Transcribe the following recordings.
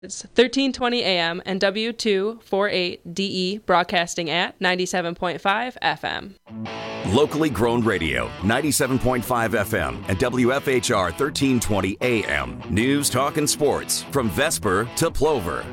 It's 1320 AM and W248DE broadcasting at 97.5 FM. Locally grown radio, 97.5 FM and WFHR 1320 AM. News, talk, and sports from Vesper to Plover.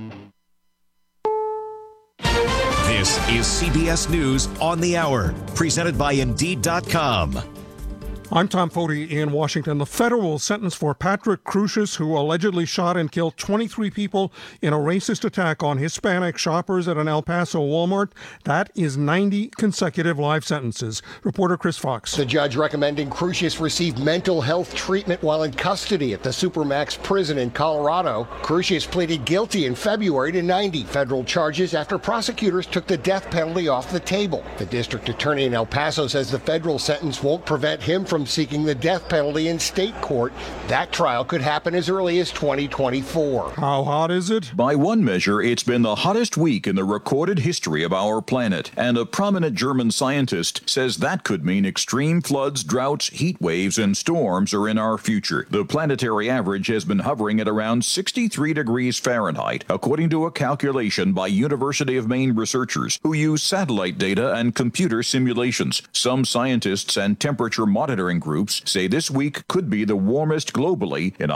This is CBS News on the Hour, presented by Indeed.com. I'm Tom Foti in Washington. The federal sentence for Patrick Crusius, who allegedly shot and killed 23 people in a racist attack on Hispanic shoppers at an El Paso Walmart, that is 90 consecutive life sentences. Reporter Chris Fox. The judge recommending Crusius receive mental health treatment while in custody at the Supermax prison in Colorado. Crusius pleaded guilty in February to 90 federal charges after prosecutors took the death penalty off the table. The district attorney in El Paso says the federal sentence won't prevent him from seeking the death penalty in state court. That trial could happen as early as 2024. How hot is it? By one measure, it's been the hottest week in the recorded history of our planet, and a prominent German scientist says that could mean extreme floods, droughts, heat waves, and storms are in our future. The planetary average has been hovering at around 63 degrees Fahrenheit, according to a calculation by University of Maine researchers who use satellite data and computer simulations. Some scientists and temperature monitoring groups say this week could be the warmest globally in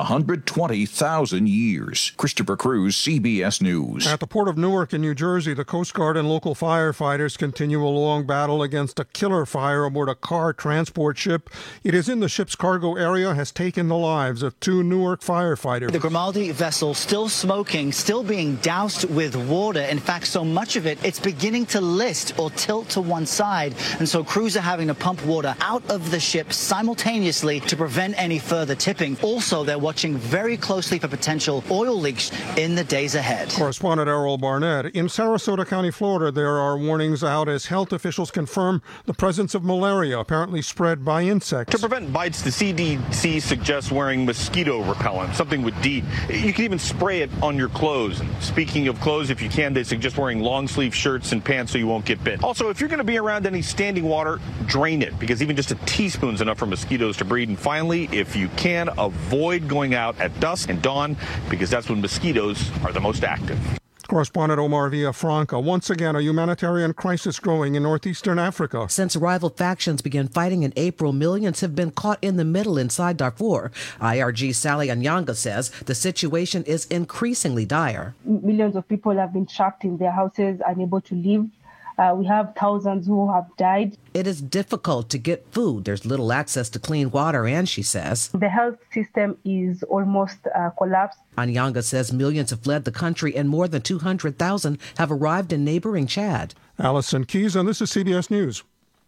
120,000 years. Christopher Cruz, CBS News. At the port of Newark in New Jersey, the Coast Guard and local firefighters continue a long battle against a killer fire aboard a car transport ship. It is in the ship's cargo area, has taken the lives of 2 Newark firefighters. The Grimaldi vessel still smoking, still being doused with water. In fact, so much of it, it's beginning to list or tilt to one side. And so crews are having to pump water out of the ship simultaneously to prevent any further tipping. Also, they're watching very closely for potential oil leaks in the days ahead. Correspondent Errol Barnett. In Sarasota County, Florida, there are warnings out as health officials confirm the presence of malaria, apparently spread by insects. To prevent bites, the CDC suggests wearing mosquito repellent, something with DEET. You can even spray it on your clothes. And speaking of clothes, if you can, they suggest wearing long-sleeve shirts and pants so you won't get bit. Also, if you're going to be around any standing water, drain it, because even just a teaspoon's enough for mosquitoes to breed. And finally, if you can, avoid going out at dusk and dawn, because that's when mosquitoes are the most active. Correspondent Omar Villafranca. Once again, a humanitarian crisis growing in northeastern Africa. Since rival factions began fighting in April, millions have been caught in the middle inside Darfur. IRG Sally Anyanga says the situation is increasingly dire. Millions of people have been trapped in their houses, unable to leave. We have thousands who have died. It is difficult to get food. There's little access to clean water, and she says the health system is almost collapsed. Anyanga says millions have fled the country and more than 200,000 have arrived in neighboring Chad. Allison Keys, and this is CBS News.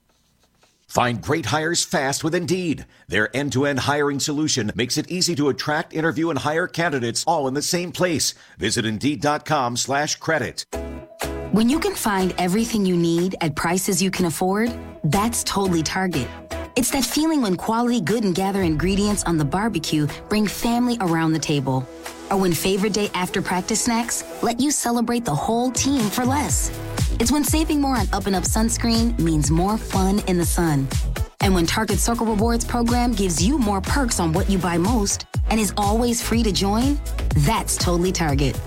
Find great hires fast with Indeed. Their end-to-end hiring solution makes it easy to attract, interview, and hire candidates all in the same place. Visit Indeed.com/credit. When you can find everything you need at prices you can afford, that's totally Target. It's that feeling when quality Good and Gather ingredients on the barbecue bring family around the table. Or when favorite day after practice snacks let you celebrate the whole team for less. It's when saving more on Up and Up sunscreen means more fun in the sun. And when Target Circle Rewards program gives you more perks on what you buy most and is always free to join, that's totally Target.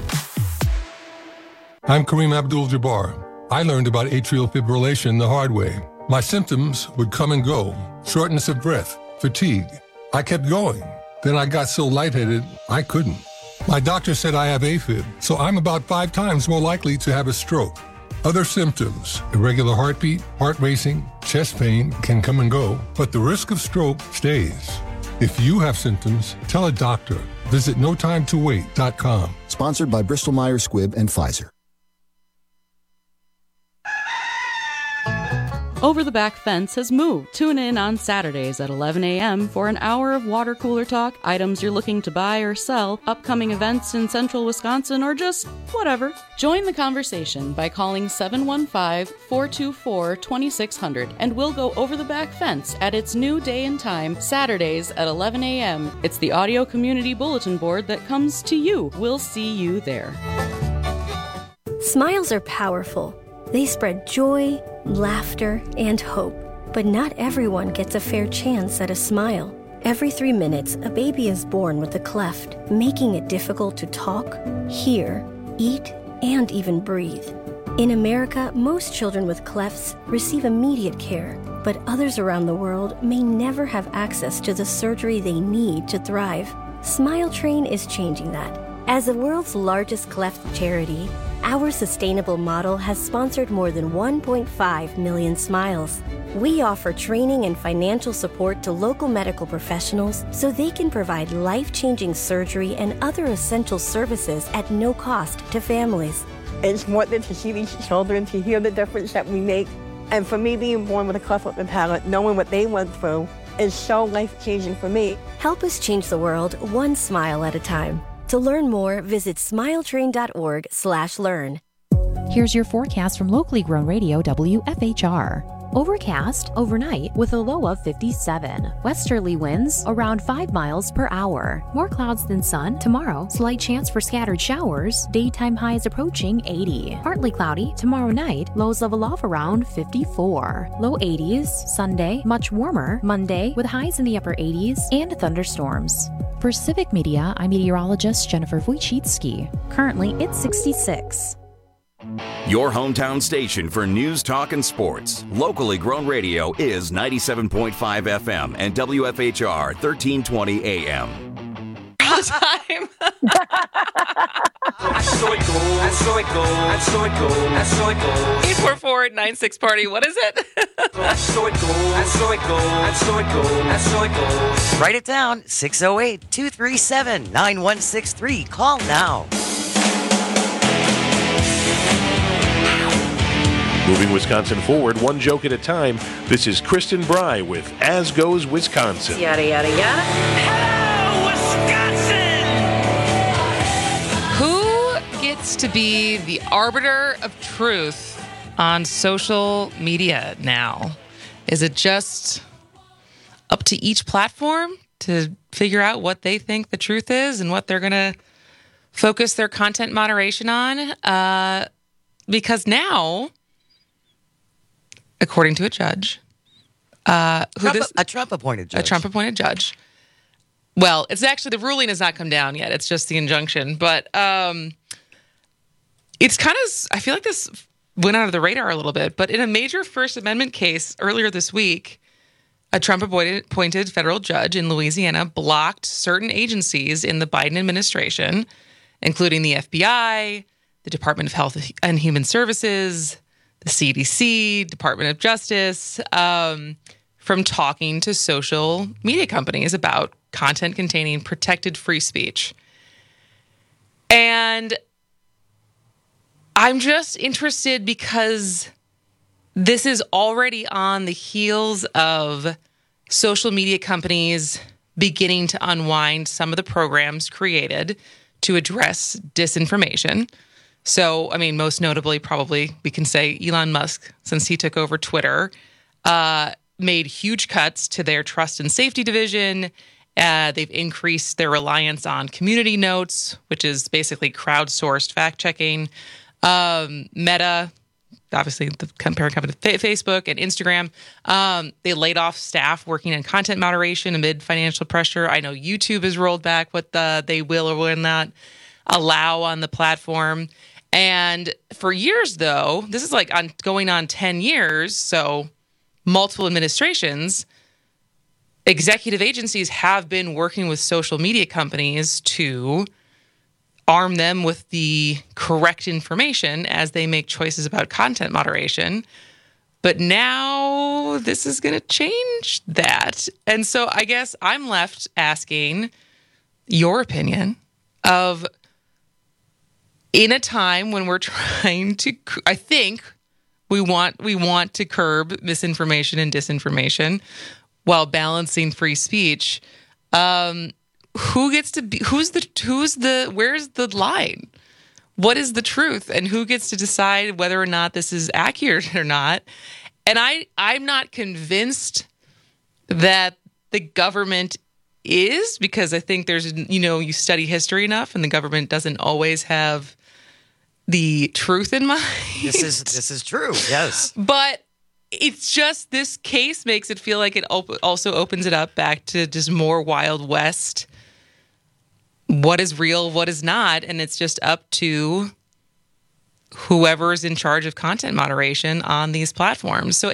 I'm Kareem Abdul-Jabbar. I learned about atrial fibrillation the hard way. My symptoms would come and go. Shortness of breath, fatigue. I kept going. Then I got so lightheaded, I couldn't. My doctor said I have AFib, so I'm about 5 times more likely to have a stroke. Other symptoms, irregular heartbeat, heart racing, chest pain can come and go, but the risk of stroke stays. If you have symptoms, tell a doctor. Visit notimetowait.com. Sponsored by Bristol-Myers Squibb and Pfizer. Over the Back Fence has moved. Tune in on Saturdays at 11 a.m. for an hour of water cooler talk, items you're looking to buy or sell, upcoming events in central Wisconsin, or just whatever. Join the conversation by calling 715-424-2600, and we'll go over the back fence at its new day and time, Saturdays at 11 a.m. It's the audio community bulletin board that comes to you. We'll see you there. Smiles are powerful. They spread joy, laughter, and hope. But not everyone gets a fair chance at a smile. Every 3 minutes, a baby is born with a cleft, making it difficult to talk, hear, eat, and even breathe. In America, most children with clefts receive immediate care, but others around the world may never have access to the surgery they need to thrive. Smile Train is changing that. As the world's largest cleft charity, our sustainable model has sponsored more than 1.5 million smiles. We offer training and financial support to local medical professionals so they can provide life-changing surgery and other essential services at no cost to families. It's important to see these children, to hear the difference that we make. And for me, being born with a cleft lip and palate, knowing what they went through is so life-changing for me. Help us change the world one smile at a time. To learn more, visit smiletrain.org/learn. Here's your forecast from locally grown radio WFHR. Overcast overnight with a low of 57. Westerly winds around 5 miles per hour. More clouds than sun. Tomorrow, slight chance for scattered showers. Daytime highs approaching 80. Partly cloudy. Tomorrow night, lows level off around 54. Low 80s. Sunday, much warmer. Monday, with highs in the upper 80s and thunderstorms. For Civic Media, I'm meteorologist Jennifer Wojcicki. Currently, it's 66. Your hometown station for news, talk, and sports. Locally grown radio is 97.5 FM and WFHR 1320 AM. All the time. I saw it go, I saw it go, I saw it go, I saw it go. 844-96 party. What is it? I saw it go, I saw it go, I saw it go, I saw it go. Write it down, 608-237-9163. Call now. Moving Wisconsin forward, one joke at a time. This is Kristen Bry with As Goes Wisconsin. Yada, yada, yada. Hello, Wisconsin! Who gets to be the arbiter of truth on social media now? Is it just up to each platform to figure out what they think the truth is and what they're going to focus their content moderation on? Because now, according to a judge, a Trump-appointed judge. A Trump-appointed judge. Well, it's actually, the ruling has not come down yet. It's just the injunction. But it's kind of, I feel like this went out of the radar a little bit. But in a major First Amendment case earlier this week, a Trump-appointed federal judge in Louisiana blocked certain agencies in the Biden administration, including the FBI, the Department of Health and Human Services, the CDC, Department of Justice, from talking to social media companies about content containing protected free speech. And I'm just interested because this is already on the heels of social media companies beginning to unwind some of the programs created to address disinformation. So, I mean, most notably, probably we can say Elon Musk, since he took over Twitter, made huge cuts to their trust and safety division. They've increased their reliance on community notes, which is basically crowdsourced fact-checking. Meta, obviously the parent company Facebook and Instagram, they laid off staff working on content moderation amid financial pressure. I know YouTube has rolled back what they will or will not allow on the platform. And for years, though, this is like going on 10 years, so multiple administrations, executive agencies have been working with social media companies to arm them with the correct information as they make choices about content moderation. But now this is going to change that. And so I guess I'm left asking your opinion of, in a time when we're trying to, I think we want to curb misinformation and disinformation while balancing free speech. Who gets to be, where's the line? What is the truth? And who gets to decide whether or not this is accurate or not? And I'm not convinced that the government is, because I think there's, you study history enough and the government doesn't always have the truth in mind. This is true, yes. But it's just this case makes it feel like it also opens it up back to just more Wild West. What is real, what is not, and it's just up to whoever's in charge of content moderation on these platforms. So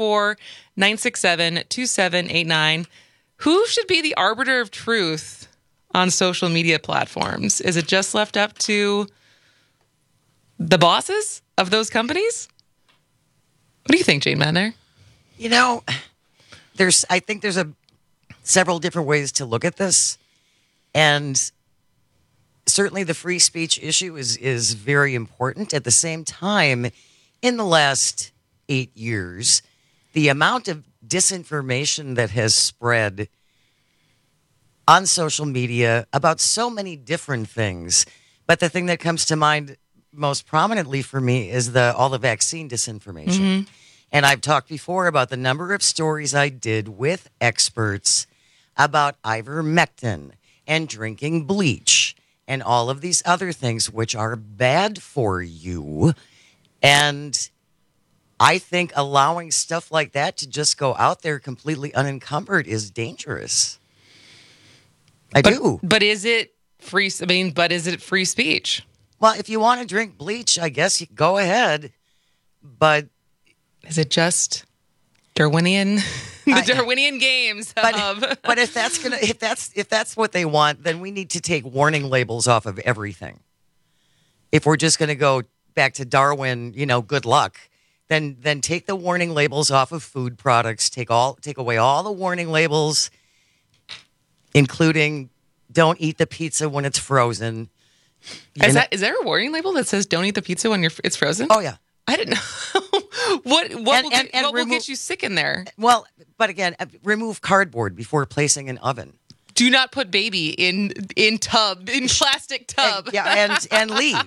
844-967-2789. Who should be the arbiter of truth on social media platforms? Is it just left up to the bosses of those companies? What do you think, Jane Madner? You know, I think there's several different ways to look at this. And certainly the free speech issue is very important. At the same time, in the last 8 years, the amount of disinformation that has spread on social media about so many different things. But the thing that comes to mind most prominently for me is all the vaccine disinformation. Mm-hmm. And I've talked before about the number of stories I did with experts about ivermectin and drinking bleach and all of these other things which are bad for you. And I think allowing stuff like that to just go out there completely unencumbered is dangerous. I do. But is it free? I mean, but is it free speech? Well, if you want to drink bleach, I guess you go ahead. But is it just Darwinian? The Darwinian games. But if that's what they want, then we need to take warning labels off of everything. If we're just going to go back to Darwin, good luck. Then take the warning labels off of food products. Take away all the warning labels, including don't eat the pizza when it's frozen. Is there a warning label that says don't eat the pizza when it's frozen? Oh yeah, I didn't know. What will get you sick in there? Well, but again, remove cardboard before placing in oven. Do not put baby in plastic tub. And leave.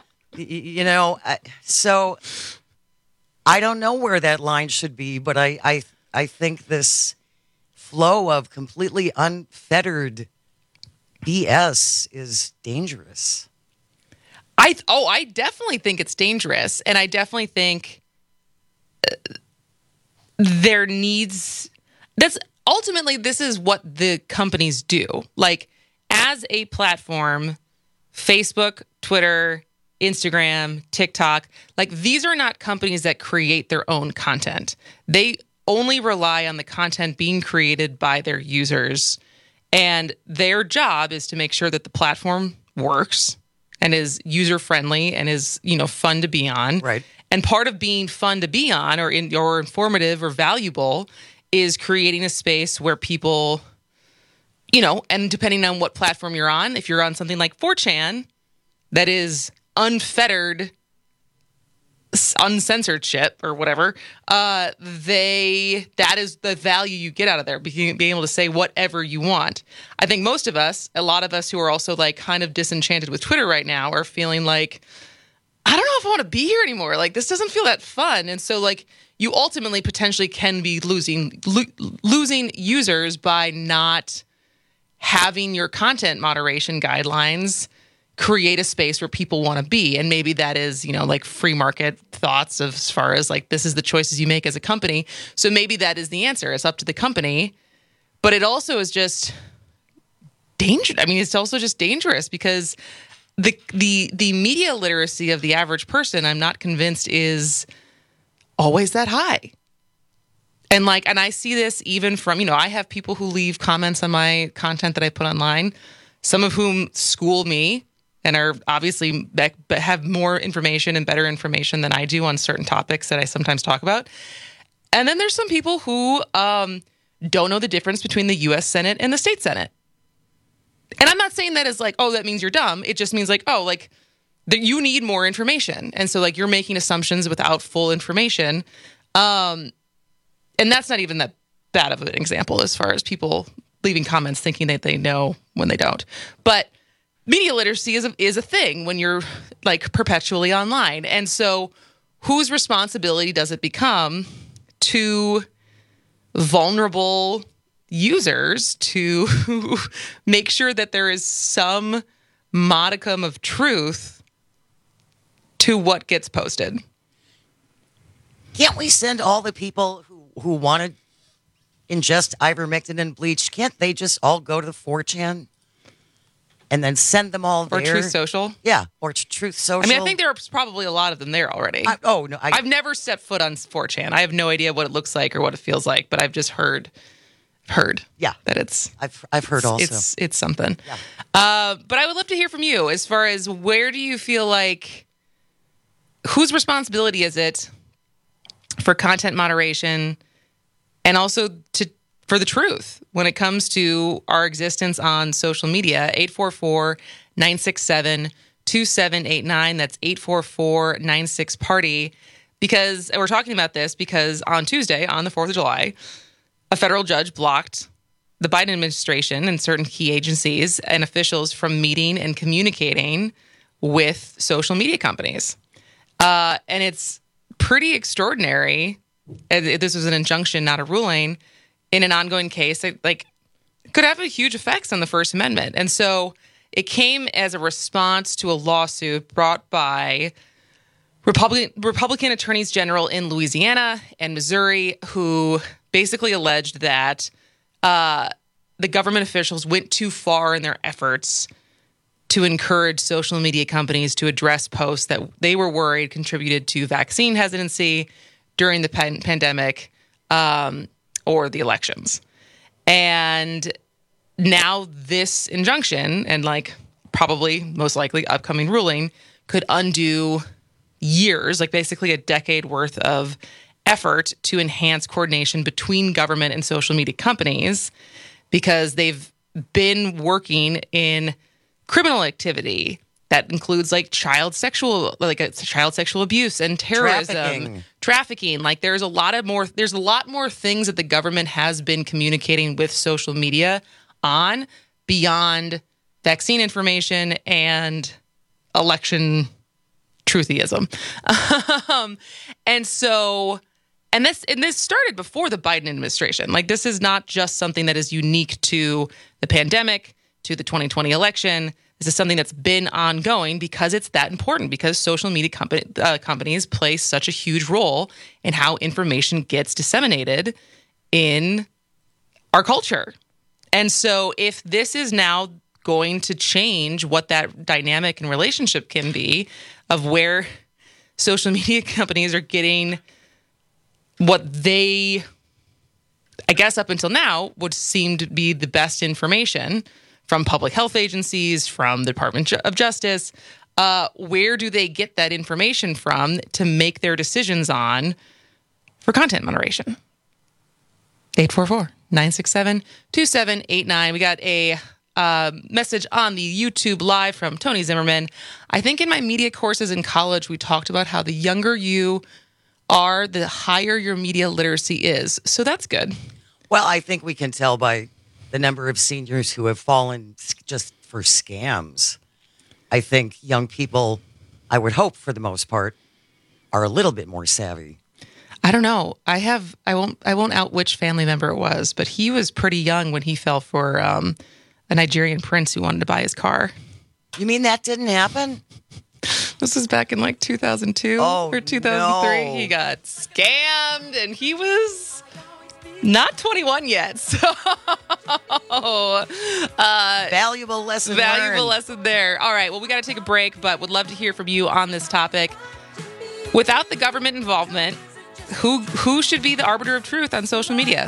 So I don't know where that line should be, but I think this flow of completely unfettered BS is dangerous. I definitely think it's dangerous, and I definitely think this is what the companies do. Like, as a platform, Facebook, Twitter, Instagram, TikTok, like, these are not companies that create their own content. They only rely on the content being created by their users, and their job is to make sure that the platform works and is user-friendly and is, fun to be on. Right. And part of being fun to be on or informative or valuable is creating a space where people, and depending on what platform you're on, if you're on something like 4chan, that is unfettered, uncensored shit or whatever, that is the value you get out of there, being able to say whatever you want. I think most of us, a lot of us who are also like kind of disenchanted with Twitter right now, are feeling like, I don't know if I want to be here anymore. Like, this doesn't feel that fun. And so, like, you ultimately potentially can be losing users by not having your content moderation guidelines create a space where people want to be. And maybe that is, like free market thoughts of, as far as like, this is the choices you make as a company. So maybe that is the answer. It's up to the company. But it also is just dangerous. I mean, it's also just dangerous because the media literacy of the average person, I'm not convinced is always that high. And I see this even from, I have people who leave comments on my content that I put online, some of whom school me and are obviously have more information and better information than I do on certain topics that I sometimes talk about. And then there's some people who don't know the difference between the U.S. Senate and the state Senate. And I'm not saying that as like, oh, that means you're dumb. It just means like, oh, like that you need more information. And so like you're making assumptions without full information. And that's not even that bad of an example as far as people leaving comments thinking that they know when they don't. But media literacy is a thing when you're like perpetually online. And so whose responsibility does it become to vulnerable users to make sure that there is some modicum of truth to what gets posted? Can't we send all the people who want to ingest ivermectin and bleach, can't they just all go to the 4chan and then send them all there? Or Truth Social? Yeah, or Truth Social. I mean, I think there's probably a lot of them there already. I've never stepped foot on 4chan. I have no idea what it looks like or what it feels like, but I've just heard that it's... I've heard also. It's something. Yeah. But I would love to hear from you as far as where do you feel like... Whose responsibility is it for content moderation and also for the truth when it comes to our existence on social media? 844-967-2789. That's 844-96-PARTY. Because we're talking about this because on Tuesday, on the 4th of July, a federal judge blocked the Biden administration and certain key agencies and officials from meeting and communicating with social media companies. And it's pretty extraordinary. This was an injunction, not a ruling, in an ongoing case that could have a huge effects on the First Amendment. And so it came as a response to a lawsuit brought by Republican attorneys general in Louisiana and Missouri who basically alleged that the government officials went too far in their efforts to encourage social media companies to address posts that they were worried contributed to vaccine hesitancy during the pandemic or the elections. And now this injunction and probably most likely upcoming ruling could undo years, basically a decade worth of effort to enhance coordination between government and social media companies because they've been working in criminal activity that includes child sexual abuse and terrorism, trafficking. There's a lot more things that the government has been communicating with social media on beyond vaccine information and election truthyism. And this started before the Biden administration. This is not just something that is unique to the pandemic, to the 2020 election. This is something that's been ongoing because it's that important, because social media companies play such a huge role in how information gets disseminated in our culture. And so if this is now going to change what that dynamic and relationship can be of where social media companies are getting what they, I guess up until now, would seem to be the best information from public health agencies, from the Department of Justice, where do they get that information from to make their decisions on for content moderation? 844-967-2789. We got a message on the YouTube Live from Tony Zimmerman. I think in my media courses in college, we talked about how the younger you are, the higher your media literacy is. So that's good. Well, I think we can tell by the number of seniors who have fallen just for scams. I think young people, I would hope for the most part, are a little bit more savvy. I don't know. I won't out which family member it was, but he was pretty young when he fell for a Nigerian prince who wanted to buy his car. You mean that didn't happen? This was back in 2002 or 2003. No. He got scammed and he was not 21 yet. So valuable lesson there. All right. Well, we got to take a break, but would love to hear from you on this topic. Without the government involvement, who should be the arbiter of truth on social media?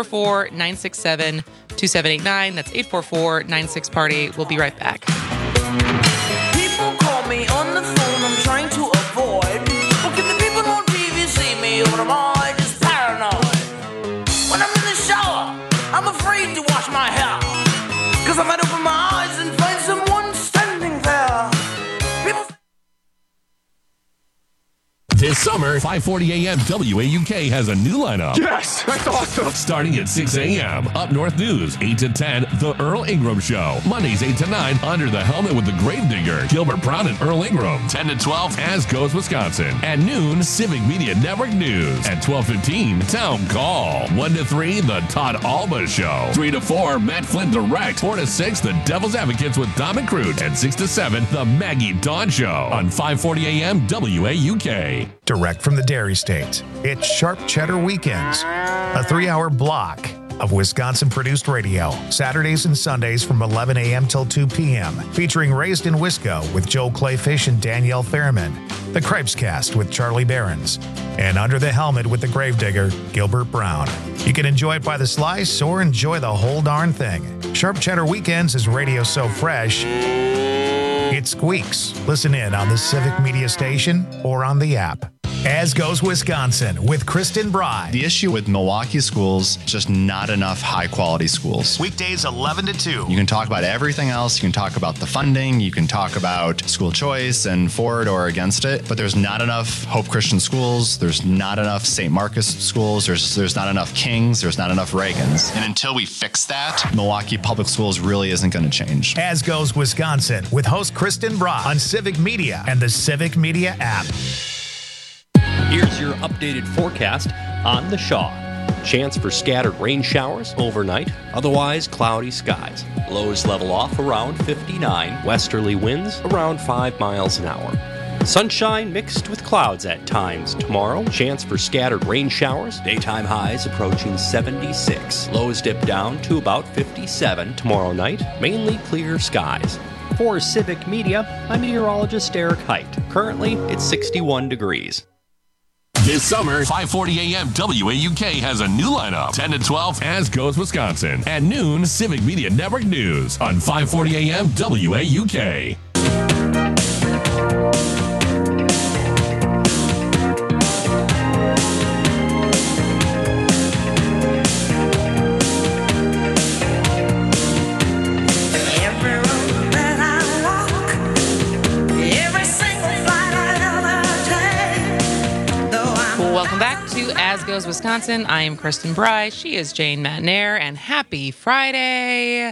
844-967-2789. That's 844-96-PARTY. We'll be right back. People call me on the phone, I'm trying to avoid. But can the people on TV see me, or am I just paranoid? When I'm in the shower, I'm afraid to wash my hair, 'cause I might open my eyes and find someone standing there. This summer, 5:40 a.m. WAUK has a new lineup. Yes, that's awesome. Starting at 6 a.m. Up North News, 8 to 10, The Earl Ingram Show. Mondays, 8 to 9, Under the Helmet with the Gravedigger, Gilbert Brown and Earl Ingram. 10 to 12, As Goes Wisconsin. At noon, Civic Media Network News. At 12:15, Town Call. 1 to 3, The Todd Alba Show. 3 to 4, Matt Flynn Direct. 4 to 6, The Devil's Advocates with Dom and Crute. And 6 to 7, The Maggie Dawn Show on 5:40 a.m. WAUK. direct from the Dairy State. It's Sharp Cheddar Weekends, a 3-hour block of Wisconsin-produced radio, Saturdays and Sundays from 11 a.m. till 2 p.m., featuring Raised in Wisco with Joel Clayfish and Danielle Fairman, The Cripescast with Charlie Behrens, and Under the Helmet with the Gravedigger, Gilbert Brown. You can enjoy it by the slice or enjoy the whole darn thing. Sharp Cheddar Weekends is radio so fresh, it squeaks. Listen in on the Civic Media Station or on the app. As Goes Wisconsin with Kristen Bry. The issue with Milwaukee schools, just not enough high-quality schools. Weekdays 11 to 2. You can talk about everything else. You can talk about the funding. You can talk about school choice and for it or against it. But there's not enough Hope Christian schools. There's not enough St. Marcus schools. There's not enough Kings. There's not enough Reagans. And until we fix that, Milwaukee Public Schools really isn't going to change. As Goes Wisconsin with host Kristen Bry on Civic Media and the Civic Media app. Here's your updated forecast on the Shaw. Chance for scattered rain showers overnight, otherwise cloudy skies. Lows level off around 59, westerly winds around 5 miles an hour. Sunshine mixed with clouds at times tomorrow. Chance for scattered rain showers. Daytime highs approaching 76. Lows dip down to about 57 tomorrow night. Mainly clear skies. For Civic Media, I'm meteorologist Eric Height. Currently, it's 61 degrees. This summer, 5:40 a.m. WAUK has a new lineup. 10 to 12, As Goes Wisconsin. At noon, Civic Media Network News on 5:40 a.m. WAUK. Welcome back to As Goes Wisconsin. I am Kristen Bry. She is Jane Matnair, and happy Friday.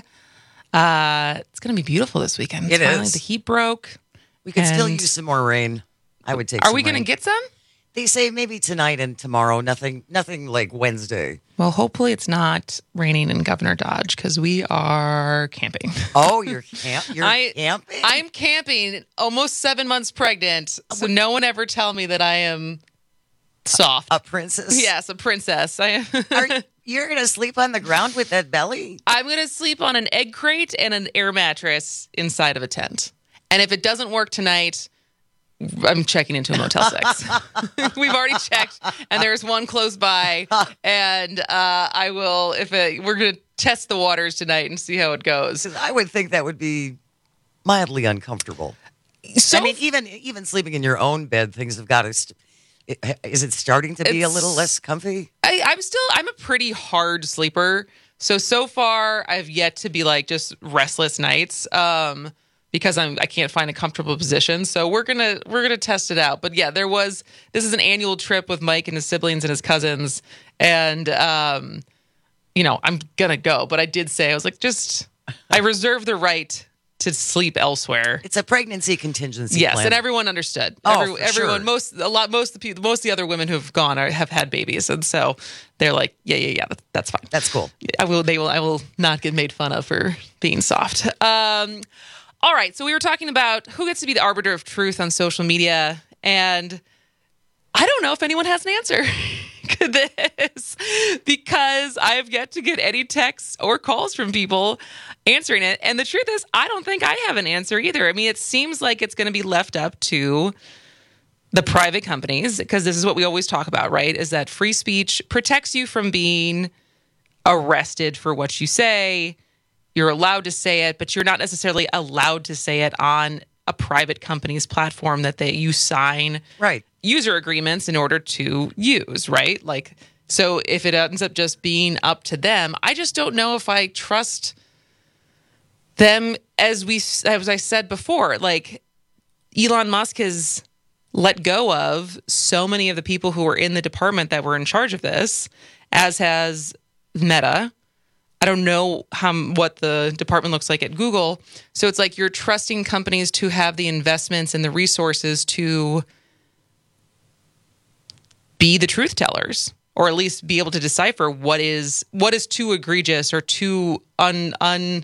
It's going to be beautiful this weekend. It Finally, is. the heat broke. We could still use some more rain. I would take Are some we going to rain. get some? They say maybe tonight and tomorrow. Nothing like Wednesday. Well, hopefully it's not raining in Governor Dodge because we are camping. Oh, you're camping? I'm camping, almost 7 months pregnant, so no one ever tell me that I am soft. A princess? Yes, a princess. You're going to sleep on the ground with that belly? I'm going to sleep on an egg crate and an air mattress inside of a tent. And if it doesn't work tonight, I'm checking into a Motel 6. We've already checked, and there's one close by. And I will, we're going to test the waters tonight and see how it goes. I would think that would be mildly uncomfortable. So, I mean, even sleeping in your own bed, things have got to. Is it starting to be a little less comfy? I'm a pretty hard sleeper. So far, I've yet to be like just restless nights. Because I can't find a comfortable position. So we're gonna test it out. But yeah, this is an annual trip with Mike and his siblings and his cousins. And I'm gonna go. But I did say, I was like, I reserve the right to sleep elsewhere. It's a pregnancy contingency yes, plan. And everyone understood. Oh, everyone, most of the other women who've gone have had babies, and so they're like, yeah, that's fine. That's cool. I will not get made fun of for being soft. All right, so we were talking about who gets to be the arbiter of truth on social media, and I don't know if anyone has an answer to this because I have yet to get any texts or calls from people answering it. And the truth is, I don't think I have an answer either. I mean, it seems like it's going to be left up to the private companies because this is what we always talk about, right? Is that free speech protects you from being arrested for what you say. You're allowed to say it, but you're not necessarily allowed to say it on a private company's platform that you sign user agreements in order to use, right? Like, so if it ends up just being up to them, I just don't know if I trust them as I said before. Like, Elon Musk has let go of so many of the people who were in the department that were in charge of this, as has Meta. I don't know what the department looks like at Google. So it's like you're trusting companies to have the investments and the resources to be the truth tellers, or at least be able to decipher what is too egregious or too untrue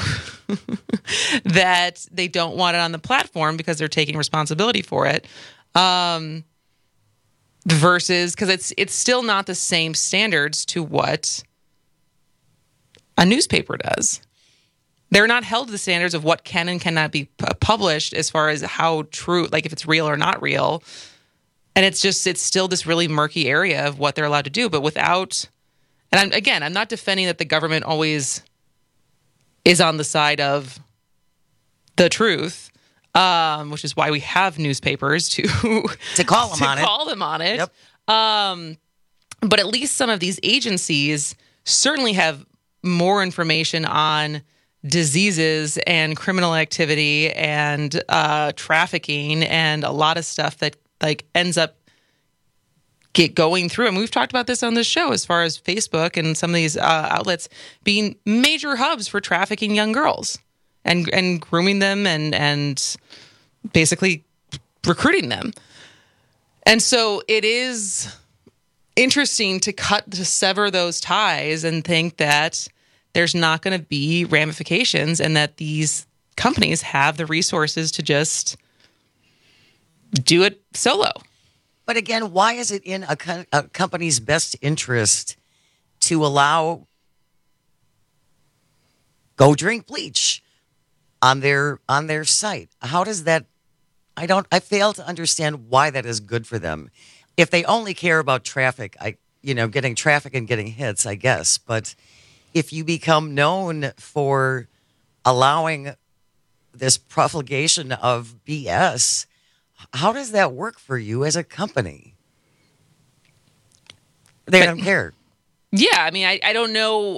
that they don't want it on the platform because they're taking responsibility for it. versus, because it's still not the same standards to what a newspaper does. They're not held to the standards of what can and cannot be published as far as how true, like if it's real or not real. And it's still this really murky area of what they're allowed to do. But without, and I'm not defending that the government always is on the side of the truth, which is why we have newspapers to call them on it. Yep. But at least some of these agencies certainly have more information on diseases and criminal activity and trafficking and a lot of stuff that like ends up going through. And we've talked about this on this show as far as Facebook and some of these outlets being major hubs for trafficking young girls and grooming them and basically recruiting them. And so it is interesting to sever those ties and think that there's not going to be ramifications and that these companies have the resources to just do it solo. But again, why is it in a company's best interest to allow Go Drink Bleach on their site? How does that? I fail to understand why that is good for them. If they only care about traffic, getting traffic and getting hits, I guess. But if you become known for allowing this profligation of BS, how does that work for you as a company? They don't care. Yeah, I mean, I don't know.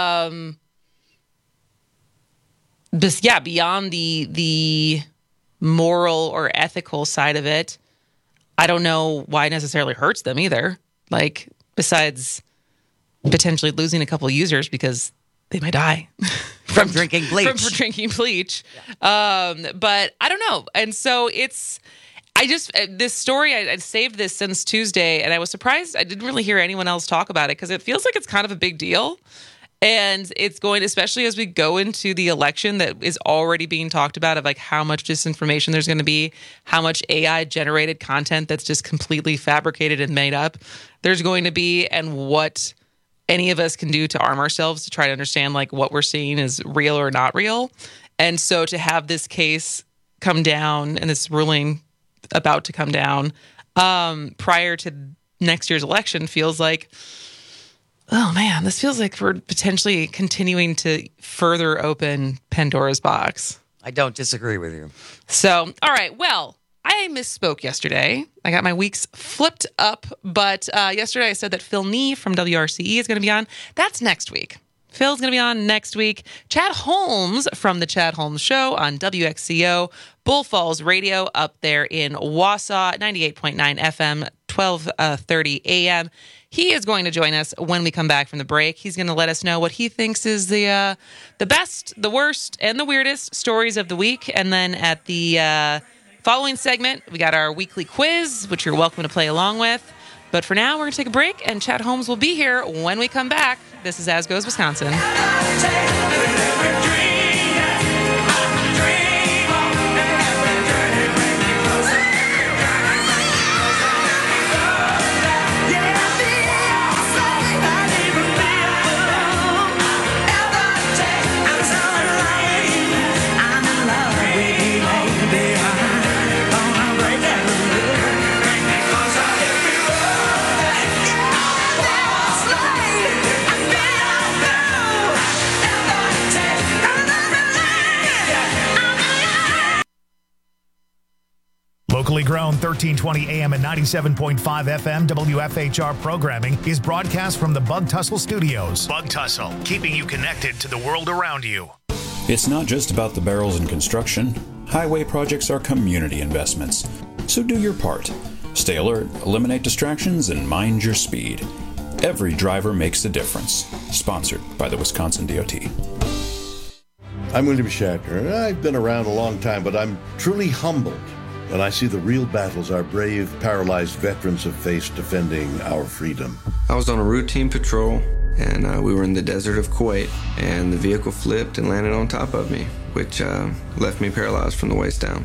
Beyond the moral or ethical side of it, I don't know why it necessarily hurts them either. Like, besides potentially losing a couple of users because they might die from drinking bleach. From drinking bleach. Yeah. But I don't know. And so this story, I saved this since Tuesday, and I was surprised I didn't really hear anyone else talk about it because it feels like it's kind of a big deal. And it's going, especially as we go into the election that is already being talked about of like how much disinformation there's going to be, how much AI generated content that's just completely fabricated and made up there's going to be, and what any of us can do to arm ourselves to try to understand like what we're seeing is real or not real. And so to have this case come down and this ruling about to come down prior to next year's election feels like, oh man, this feels like we're potentially continuing to further open Pandora's box. I don't disagree with you. So, all right, well, I misspoke yesterday. I got my weeks flipped up, but yesterday I said that Phil Nee from WRCE is going to be on. That's next week. Phil's going to be on next week. Chad Holmes from The Chad Holmes Show on WXCO, Bull Falls Radio up there in Wausau, 98.9 FM, 12:30 a.m. He is going to join us when we come back from the break. He's going to let us know what he thinks is the best, the worst, and the weirdest stories of the week. And then at the following segment, we got our weekly quiz, which you're welcome to play along with. But for now, we're going to take a break, and Chad Holmes will be here when we come back. This is As Goes Wisconsin. Locally grown 1320 AM and 97.5 FM WFHR programming is broadcast from the Bug Tussle Studios. Bug Tussle, keeping you connected to the world around you. It's not just about the barrels in construction. Highway projects are community investments. So do your part. Stay alert, eliminate distractions, and mind your speed. Every driver makes a difference. Sponsored by the Wisconsin DOT. I'm William Shatner. I've been around a long time, but I'm truly humbled when I see the real battles our brave, paralyzed veterans have faced defending our freedom. I was on a routine patrol, and we were in the desert of Kuwait, and the vehicle flipped and landed on top of me, which left me paralyzed from the waist down.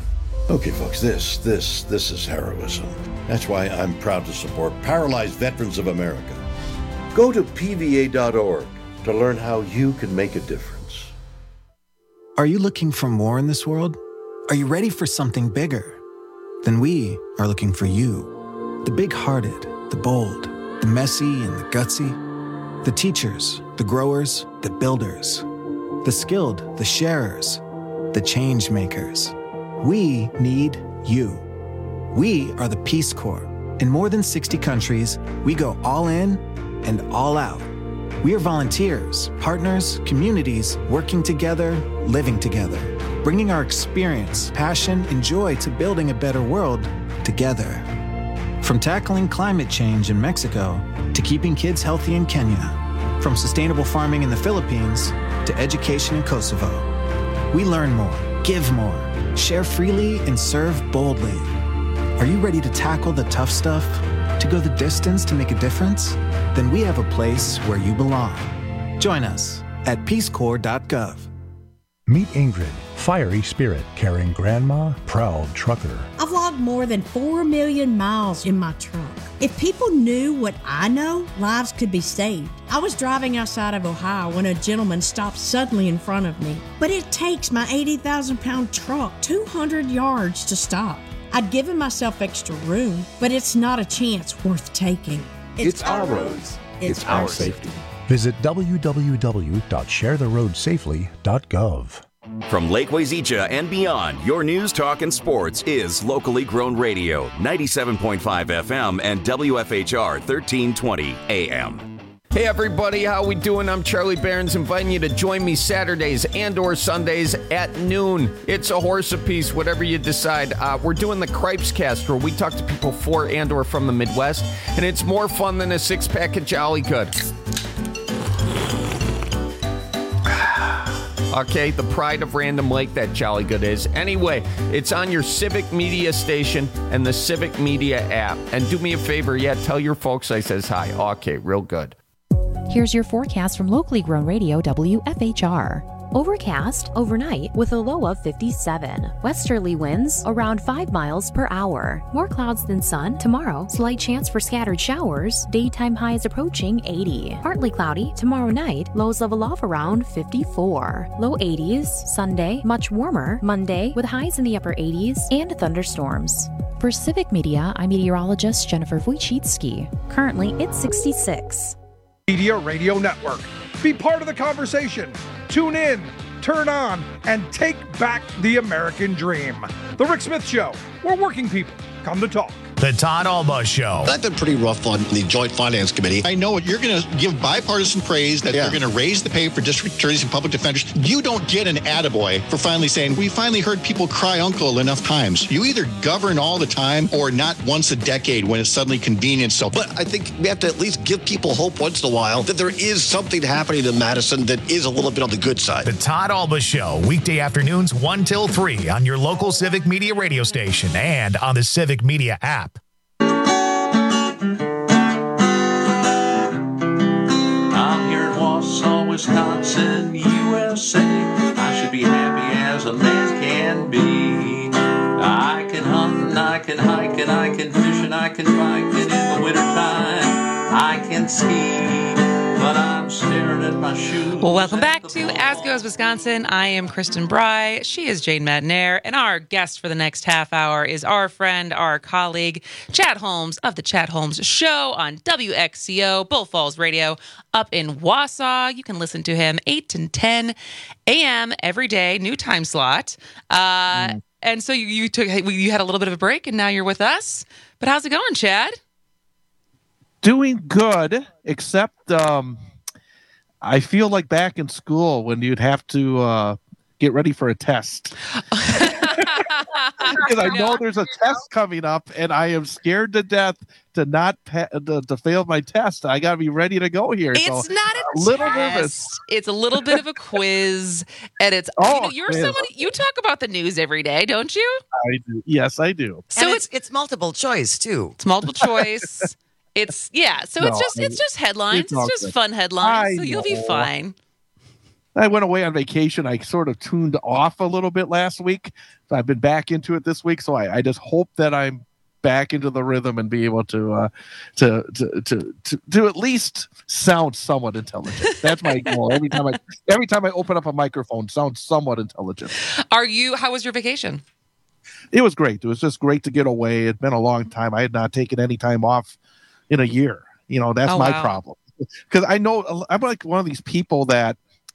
Okay, folks, this is heroism. That's why I'm proud to support Paralyzed Veterans of America. Go to PVA.org to learn how you can make a difference. Are you looking for more in this world? Are you ready for something bigger? Then we are looking for you. The big-hearted, the bold, the messy and the gutsy. The teachers, the growers, the builders. The skilled, the sharers, the change makers. We need you. We are the Peace Corps. In more than 60 countries, we go all in and all out. We are volunteers, partners, communities, working together, living together, bringing our experience, passion, and joy to building a better world together. From tackling climate change in Mexico to keeping kids healthy in Kenya, from sustainable farming in the Philippines to education in Kosovo. We learn more, give more, share freely, and serve boldly. Are you ready to tackle the tough stuff? To go the distance to make a difference? Then we have a place where you belong. Join us at peacecorps.gov. Meet Ingrid, fiery spirit, caring grandma, proud trucker. I've logged more than 4 million miles in my truck. If people knew what I know, lives could be saved. I was driving outside of Ohio when a gentleman stopped suddenly in front of me. But it takes my 80,000-pound truck 200 yards to stop. I'd given myself extra room, but it's not a chance worth taking. It's our roads. It's our safety. Visit www.sharetheroadsafely.gov. From Lake Wazeecha and beyond, your news, talk, and sports is locally grown radio, 97.5 FM and WFHR 1320 AM. Hey everybody, how we doing? I'm Charlie Barons, inviting you to join me Saturdays and or Sundays at noon. It's a horse apiece, whatever you decide. We're doing the Cripes Cast, where we talk to people for and or from the Midwest, and it's more fun than a six-pack of Jolly Good. Okay, the pride of Random Lake, that Jolly Good is. Anyway, it's on your Civic Media station and the Civic Media app. And do me a favor, tell your folks I says hi. Okay, real good. Here's your forecast from locally grown radio WFHR. Overcast overnight with a low of 57. Westerly winds around 5 miles per hour. More clouds than sun. Tomorrow, slight chance for scattered showers. Daytime highs approaching 80. Partly cloudy. Tomorrow night, lows level off around 54. Low 80s. Sunday, much warmer. Monday, with highs in the upper 80s and thunderstorms. For Civic Media, I'm meteorologist Jennifer Wojcicki. Currently, it's 66. Media Radio Network. Be part of the conversation. Tune in, turn on, and take back the American dream. The Rick Smith Show, where working people come to talk. The Todd Alba Show. I've been pretty rough on the Joint Finance Committee. I know you're going to give bipartisan praise that you're going to raise the pay for district attorneys and public defenders. You don't get an attaboy for finally saying, we finally heard people cry uncle enough times. You either govern all the time or not once a decade when it's suddenly convenient. So, but I think we have to at least give people hope once in a while that there is something happening in Madison that is a little bit on the good side. The Todd Alba Show, weekday afternoons 1 till 3 on your local Civic Media radio station and on the Civic Media app. Wisconsin, USA. I should be happy as a man can be. I can hunt and I can hike and I can fish and I can bike, and in the wintertime I can ski, but I'm staring at my shoes. Well, welcome back to As Goes Wisconsin. I am Kristen Bry. She is Jane Madnair. And our guest for the next half hour is our friend, our colleague, Chad Holmes of the Chad Holmes Show on WXCO, Bull Falls Radio, up in Wausau. You can listen to him 8 to 10 a.m. every day, new time slot. And so you had a little bit of a break, and now you're with us. But how's it going, Chad? Doing good, except I feel like back in school when you'd have to get ready for a test. Because I know there's a test coming up, and I am scared to death to not to fail my test. I got to be ready to go here. It's not a little test. Nervous. It's a little bit of a quiz, and it's you're someone you talk about the news every day, don't you? I do. Yes, I do. So it's multiple choice too. It's multiple choice. It's it's just headlines. It's just fun headlines. So you'll be fine. I went away on vacation. I sort of tuned off a little bit last week. So I've been back into it this week. So I just hope that I'm back into the rhythm and be able to at least sound somewhat intelligent. That's my goal. Every time I open up a microphone, sound somewhat intelligent. How was your vacation? It was great. It was just great to get away. It'd been a long time. I had not taken any time off in a year. That's my problem. Because I know I'm like one of these people that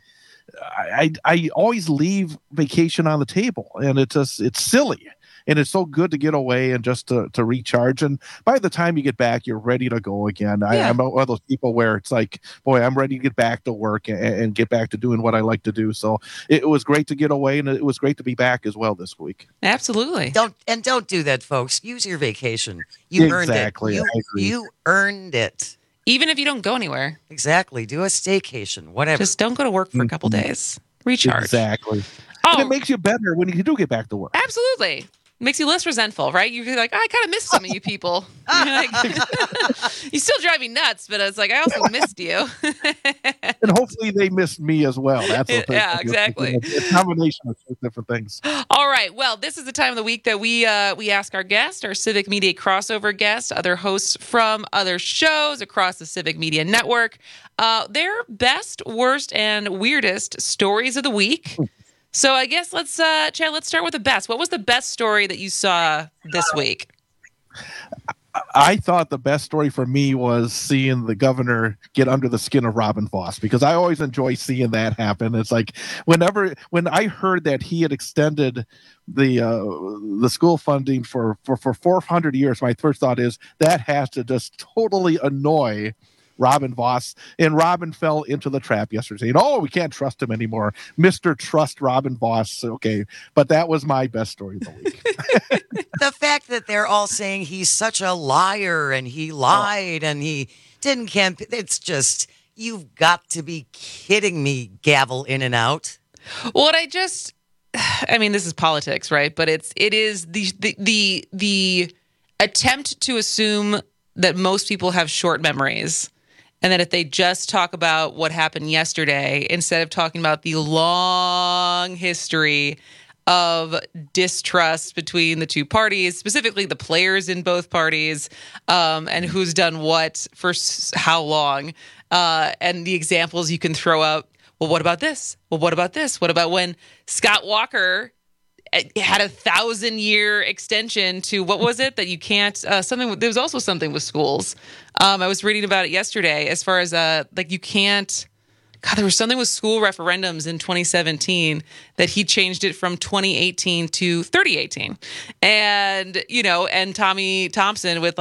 I always leave vacation on the table, and it's silly. And it's so good to get away and just to recharge. And by the time you get back, you're ready to go again. Yeah. I'm one of those people where it's like, boy, I'm ready to get back to work and get back to doing what I like to do. So it was great to get away, and it was great to be back as well this week. Absolutely. Don't do that, folks. Use your vacation. You earned it. Exactly. You earned it. Even if you don't go anywhere. Exactly. Do a staycation, whatever. Just don't go to work for a couple days. Recharge. Exactly. Oh. And it makes you better when you do get back to work. Absolutely. Makes you less resentful, right? You're like, I kind of miss some of you people. You still drive me nuts, but it's like, I also missed you. And hopefully they missed me as well. That's what yeah, exactly. It's a combination of two different things. All right. Well, this is the time of the week that we ask our guest, our Civic Media crossover guest, other hosts from other shows across the Civic Media Network, their best, worst, and weirdest stories of the week. So I guess Chad, let's start with the best. What was the best story that you saw this week? I thought the best story for me was seeing the governor get under the skin of Robin Vos, because I always enjoy seeing that happen. It's like when I heard that he had extended the school funding for 400 years, my first thought is that has to just totally annoy Robin Vos, and Robin fell into the trap yesterday. And we can't trust him anymore. Mr. Trust Robin Vos. Okay, but that was my best story of the week. The fact that they're all saying he's such a liar and he lied and he didn't campaign. It's just, you've got to be kidding me, gavel in and out. Well, this is politics, right? But it is the attempt to assume that most people have short memories, and that if they just talk about what happened yesterday instead of talking about the long history of distrust between the two parties, specifically the players in both parties, and who's done what for how long, and the examples you can throw up. Well, what about this? Well, what about this? What about when Scott Walker had a 1,000-year extension to, what was it that you can't, there was also something with schools. I was reading about it yesterday as far as you can't, there was something with school referendums in 2017 that he changed it from 2018 to 3018. And, and Tommy Thompson with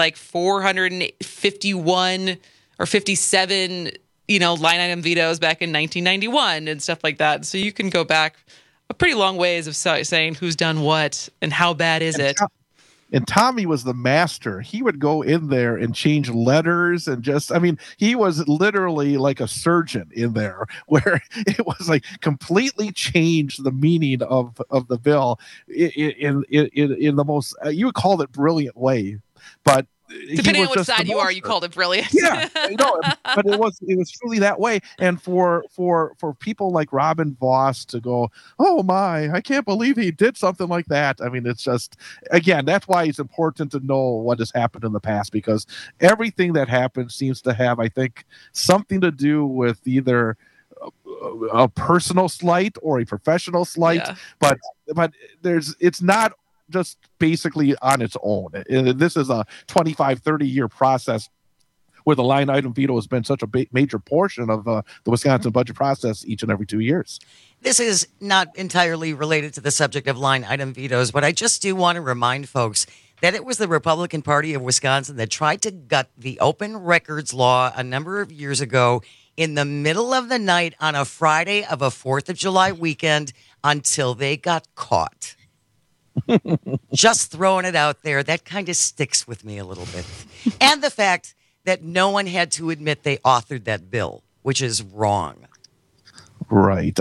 451 or 57, line item vetoes back in 1991 and stuff like that. So you can go back a pretty long ways of saying who's done what and how bad is it. And Tommy was the master. He would go in there and change letters and he was literally like a surgeon in there, where it was like completely changed the meaning of the bill in the most, you would call it brilliant way, but depending on which side you are, you called it brilliant. Yeah, but it was truly that way. And for people like Robin Vos to go, oh my, I can't believe he did something like that. It's just, again, that's why it's important to know what has happened in the past, because everything that happens seems to have, I think, something to do with either a personal slight or a professional slight. Yeah. But it's not just basically on its own. This is a 25-30 year process where the line item veto has been such a major portion of the Wisconsin budget process each and every 2 years. This is not entirely related to the subject of line item vetoes, but I just do want to remind folks that it was the Republican Party of Wisconsin that tried to gut the open records law a number of years ago in the middle of the night on a Friday of a 4th of July weekend until they got caught. Just throwing it out there. That kind of sticks with me a little bit. And the fact that no one had to admit they authored that bill, which is wrong. Right.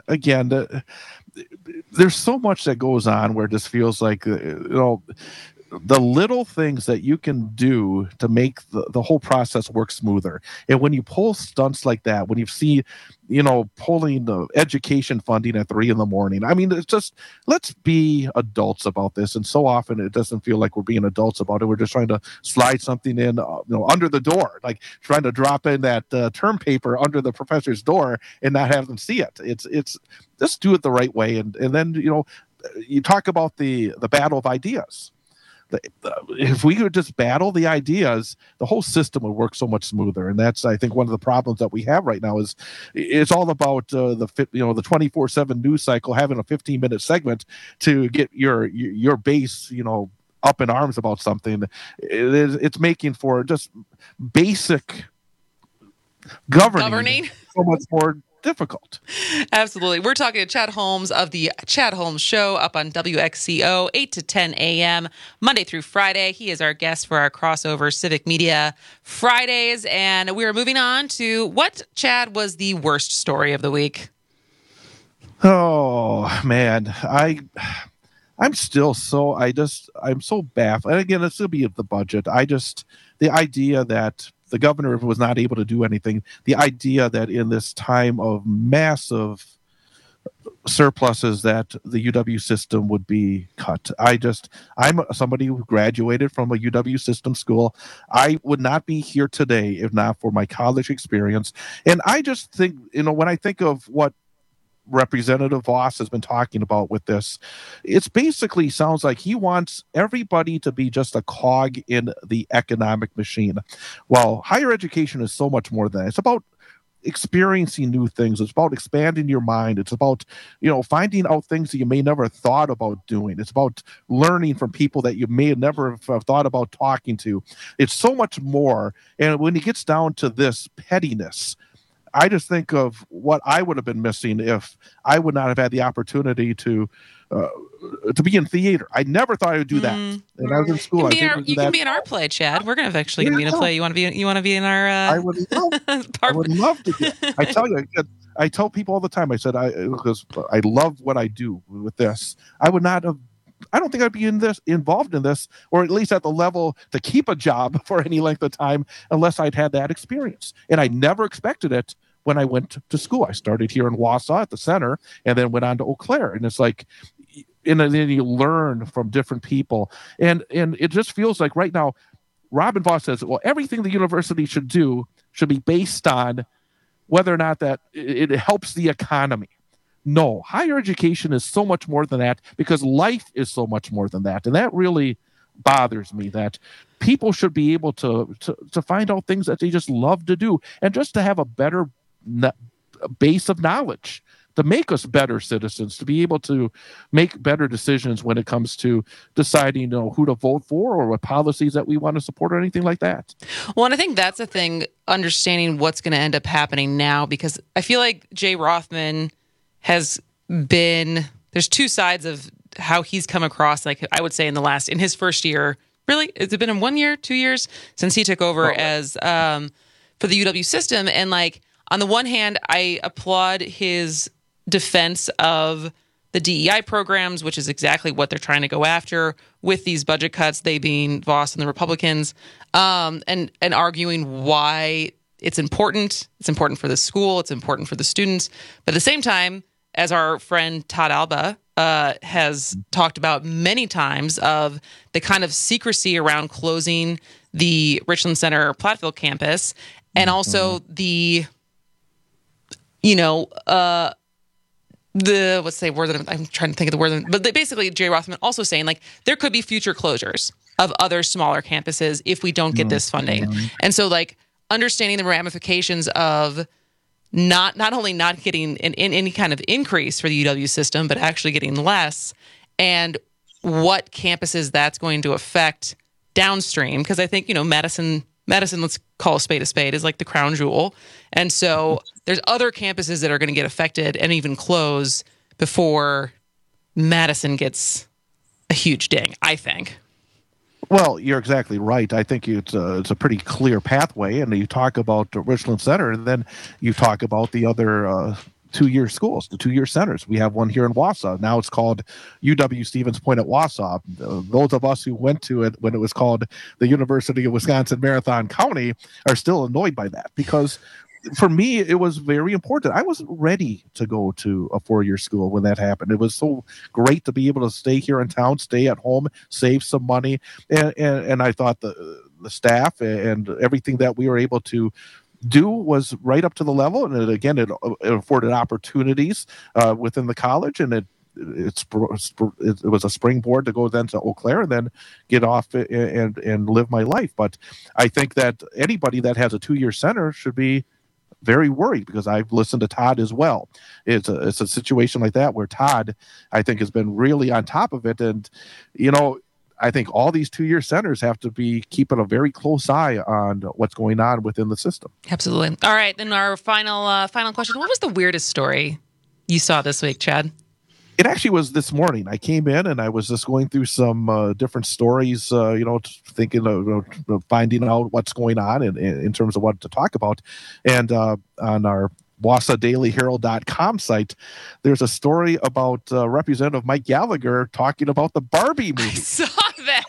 Again, there's so much that goes on where it just feels like, the little things that you can do to make the whole process work smoother. And when you pull stunts like that, when you see, pulling the education funding at 3 a.m, I mean, it's just, let's be adults about this. And so often it doesn't feel like we're being adults about it. We're just trying to slide something in, under the door, like trying to drop in that term paper under the professor's door and not have them see it. It's just do it the right way. And then, you talk about the battle of ideas. If we could just battle the ideas, the whole system would work so much smoother. And that's, I think, one of the problems that we have right now is it's all about the 24/7 news cycle, having a 15-minute segment to get your base, up in arms about something. It's making for just basic governing so much more difficult. Absolutely. We're talking to Chad Holmes of the Chad Holmes Show up on WXCO, 8 to 10 a.m., Monday through Friday. He is our guest for our crossover Civic Media Fridays. And we are moving on to what, Chad, was the worst story of the week? Oh, man. I'm still I'm so baffled. And again, it's going to be the budget. The idea that the governor was not able to do anything, the idea that in this time of massive surpluses that the UW system would be cut. I'm somebody who graduated from a UW system school. I would not be here today if not for my college experience. And I just think, when I think of what Representative Voss has been talking about with this, it's basically sounds like he wants everybody to be just a cog in the economic machine. Well, higher education is so much more than that. It's about experiencing new things. It's about expanding your mind. It's about, finding out things that you may never have thought about doing. It's about learning from people that you may never have thought about talking to. It's so much more. And when it gets down to this pettiness, I just think of what I would have been missing if I would not have had the opportunity to be in theater. I never thought I would do that. And I was in school. You can be in our play, Chad. We're going to actually be in a play. You want to be in our? I would love to. I tell you, I tell people all the time. I said because I love what I do with this. I would not have. I don't think I'd be involved in this, or at least at the level to keep a job for any length of time, unless I'd had that experience. And I never expected it when I went to school. I started here in Wausau at the center, and then went on to Eau Claire. And it's like, and then you learn from different people, and it just feels like right now, Robin Voss says, well, everything the university should do should be based on whether or not that it helps the economy. No, higher education is so much more than that, because life is so much more than that. And that really bothers me, that people should be able to find out things that they just love to do, and just to have a better base of knowledge to make us better citizens, to be able to make better decisions when it comes to deciding, who to vote for or what policies that we want to support or anything like that. Well, and I think that's the thing, understanding what's going to end up happening now, because I feel like Jay Rothman has been, there's two sides of how he's come across, like I would say in his first year, really, has it been in 1 year, 2 years since he took over as for the UW system? And like, on the one hand, I applaud his defense of the DEI programs, which is exactly what they're trying to go after with these budget cuts, they being Voss and the Republicans, and arguing why it's important. It's important for the school. It's important for the students. But at the same time, as our friend Todd Alba has talked about many times, of the kind of secrecy around closing the Richland Center Platteville campus, and also the, what's the word that I'm trying to think of the word, but basically Jay Rothman also saying like there could be future closures of other smaller campuses if we don't get this funding. And so like understanding the ramifications of not only not getting any kind of increase for the UW system, but actually getting less, and what campuses that's going to affect downstream. Because I think, Madison, let's call a spade, is like the crown jewel. And so there's other campuses that are going to get affected and even close before Madison gets a huge ding, I think. Well, you're exactly right. I think it's a pretty clear pathway. And you talk about Richland Center, and then you talk about the other two-year schools, the two-year centers. We have one here in Wausau. Now it's called UW Stevens Point at Wausau. Those of us who went to it when it was called the University of Wisconsin Marathon County are still annoyed by that, because for me, it was very important. I wasn't ready to go to a 4-year school when that happened. It was so great to be able to stay here in town, stay at home, save some money. And I thought the staff and everything that we were able to do was right up to the level. And it afforded opportunities within the college, and it was a springboard to go then to Eau Claire and then get off and live my life. But I think that anybody that has a 2-year center should be very worried, because I've listened to Todd as well. It's a situation like that where Todd, I think, has been really on top of it. And, I think all these 2-year centers have to be keeping a very close eye on what's going on within the system. Absolutely. All right. Then our final question. What was the weirdest story you saw this week, Chad? It actually was this morning. I came in and I was just going through some different stories, thinking of finding out what's going on in terms of what to talk about. And on our WausauDailyHerald.com site, there's a story about Representative Mike Gallagher talking about the Barbie movie. I saw that.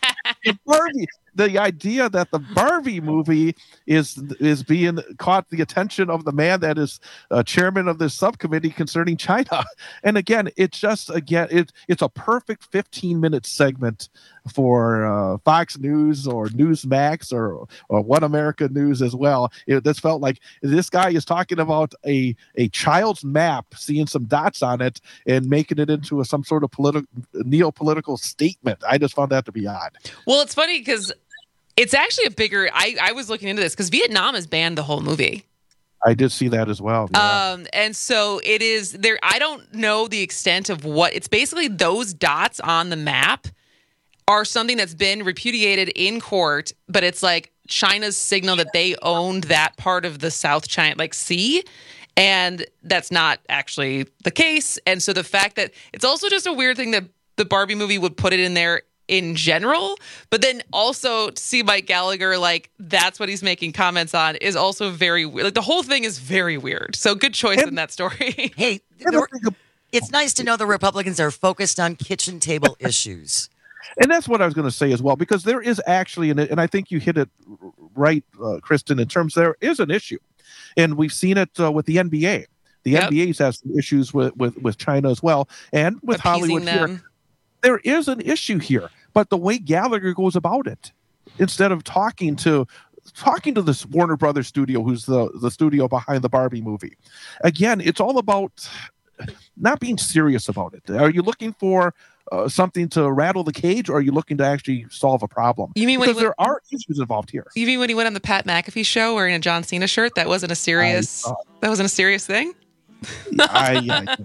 The idea that the Barbie movie is being caught the attention of the man that is chairman of this subcommittee concerning China. And again, it's a perfect 15-minute segment for Fox News or Newsmax or One America News as well. This felt like this guy is talking about a child's map, seeing some dots on it and making it into some sort of neo-political statement. I just found that to be odd. Well, it's funny because it's actually a bigger... I was looking into this because Vietnam has banned the whole movie. I did see that as well. Yeah. And so it is there. I don't know the extent of what... It's basically those dots on the map are something that's been repudiated in court, but it's like China's signal that they owned that part of the South China Sea, and that's not actually the case. And so the fact that it's also just a weird thing that the Barbie movie would put it in there in general, but then also to see Mike Gallagher, that's what he's making comments on, is also very weird. The whole thing is very weird. So good choice in that story. Hey, it's nice to know the Republicans are focused on kitchen table issues. And that's what I was going to say as well, because there is actually, and I think you hit it right, Kristen, in terms there is an issue. And we've seen it with the NBA. The NBA has some issues with China as well, and with Hollywood here. There is an issue here, but the way Gallagher goes about it, instead of talking to this Warner Brothers studio, who's the studio behind the Barbie movie, again, it's all about not being serious about it. Are you looking for something to rattle the cage, or are you looking to actually solve a problem? You mean because there are issues involved here? You mean when he went on the Pat McAfee show wearing a John Cena shirt? That wasn't a serious thing? All right,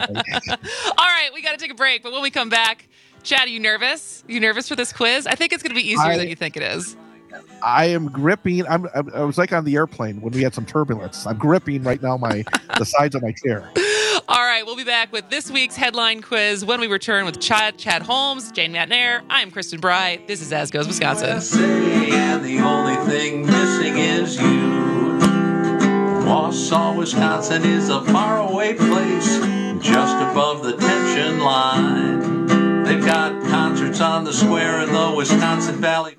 we got to take a break, but when we come back, Chad, are you nervous? You nervous for this quiz? I think it's going to be easier than you think it is. I am gripping. I was like on the airplane when we had some turbulence. I'm gripping right now the sides of my chair. All right, we'll be back with this week's headline quiz when we return with Chad Holmes, Jane Matnair. I'm Kristen Bry. This is As Goes Wisconsin. And the only thing missing is you. Wausau, Wisconsin is a faraway place just above the tension line. They've got concerts on the square in the Wisconsin Valley.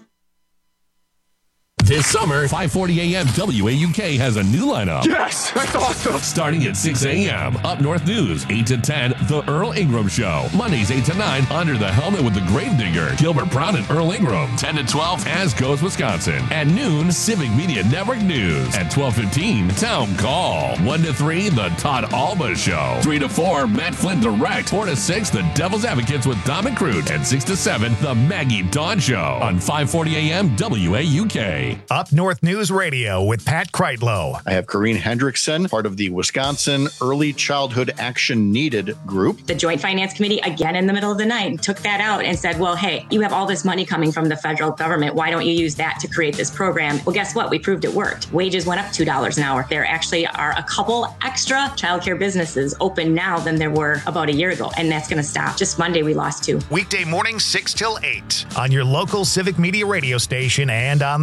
This summer, 540 AM WAUK has a new lineup. Yes, that's awesome. Starting at 6 a.m. Up North News, 8 to 10, The Earl Ingram Show. Mondays, 8 to 9, Under the Helmet with the Gravedigger, Gilbert Brown and Earl Ingram. 10 to 12, As Goes Wisconsin. At noon, Civic Media Network News. At 12:15, Town Call. 1 to 3, The Todd Alba Show. 3 to 4, Matt Flynn Direct. 4 to 6, The Devil's Advocates with Dom and Crute. And 6 to 7, The Maggie Dawn Show. On 540 AM WAUK. Up North News Radio with Pat Kreitlow. I have Corrine Hendrickson, part of the Wisconsin Early Childhood Action Needed group. The Joint Finance Committee, again in the middle of the night, took that out and said, well, hey, you have all this money coming from the federal government. Why don't you use that to create this program? Well, guess what? We proved it worked. Wages went up $2 an hour. There actually are a couple extra childcare businesses open now than there were about a year ago, and that's going to stop. Just Monday, we lost 2. Weekday mornings 6 till 8 on your local Civic Media radio station and on the app.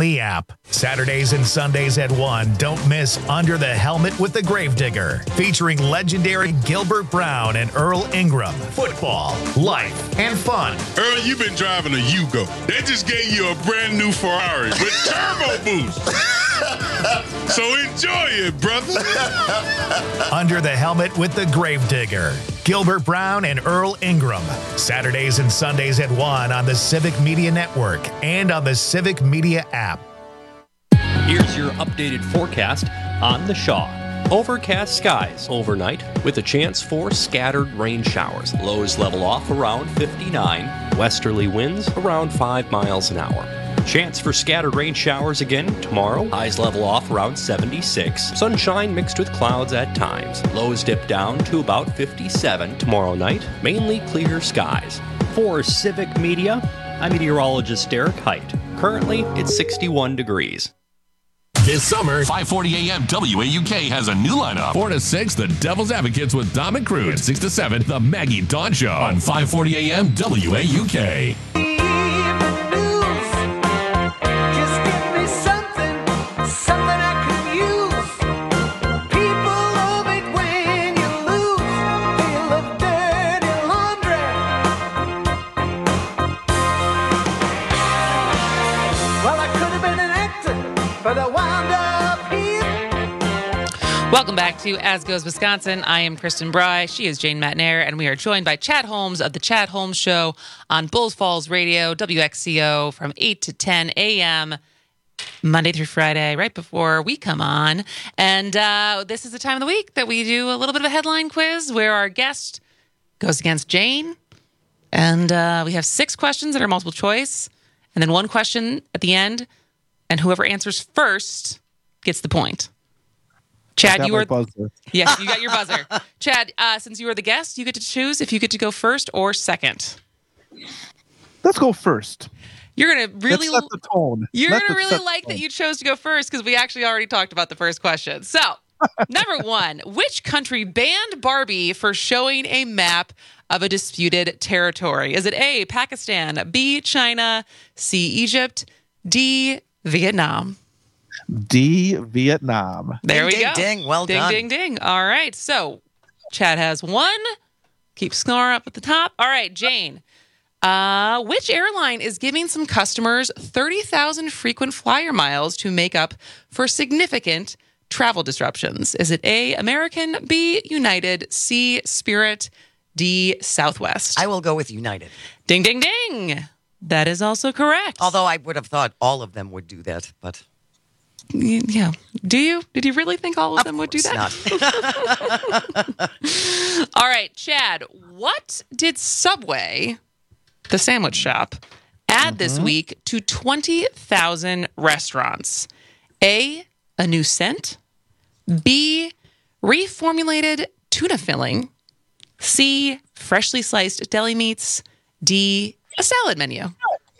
app. Saturdays and Sundays at 1, don't miss Under the Helmet with the Gravedigger, featuring legendary Gilbert Brown and Earl Ingram. Football, life, and fun. Earl, you've been driving a Yugo. They just gave you a brand new Ferrari with turbo boost. So enjoy it, brother. Under the Helmet with the Gravedigger, Gilbert Brown and Earl Ingram. Saturdays and Sundays at 1 on the Civic Media Network and on the Civic Media app. Here's your updated forecast on the Shaw. Overcast skies overnight with a chance for scattered rain showers. Lows level off around 59. Westerly winds around 5 miles an hour. Chance for scattered rain showers again tomorrow. Highs level off around 76. Sunshine mixed with clouds at times. Lows dip down to about 57 tomorrow night. Mainly clear skies. For Civic Media, I'm meteorologist Derek Height. Currently, it's 61 degrees. This summer, 5:40 a.m. WAUK has a new lineup. 4 to 6, the Devil's Advocates with Dom and Cruz. And 6 to 7, the Maggie Dawn Show on 5:40 a.m. WAUK. Welcome back to As Goes Wisconsin. I am Kristen Bry. She is Jane Matnair, and we are joined by Chad Holmes of the Chad Holmes Show on Bulls Falls Radio, WXCO, from 8 to 10 a.m. Monday through Friday, right before we come on. And this is the time of the week that we do a little bit of a headline quiz where our guest goes against Jane. And we have 6 questions that are multiple choice, and then 1 question at the end. And whoever answers first gets the point. Chad, you are buzzer. Yes, you got your buzzer. Chad, since you are the guest, you get to choose if you get to go first or second. Let's go first. You're gonna really set the tone. You're gonna really like that you chose to go first because we actually already talked about the first question. So, number 1, which country banned Barbie for showing a map of a disputed territory? Is it A, Pakistan, B, China, C, Egypt, D, Vietnam? D, Vietnam. There we ding, go. Ding, well done. Ding, ding, ding. All right. So Chad has 1. Keep score up at the top. All right, Jane. Which airline is giving some customers 30,000 frequent flyer miles to make up for significant travel disruptions? Is it A, American, B, United, C, Spirit, D, Southwest? I will go with United. Ding, ding, ding. That is also correct. Although I would have thought all of them would do that, but... Yeah. Do you? Did you really think all of them would do that? Not. All right, Chad, what did Subway, the sandwich shop, add this week to 20,000 restaurants? A, a new scent. B, reformulated tuna filling. C, freshly sliced deli meats. D, a salad menu.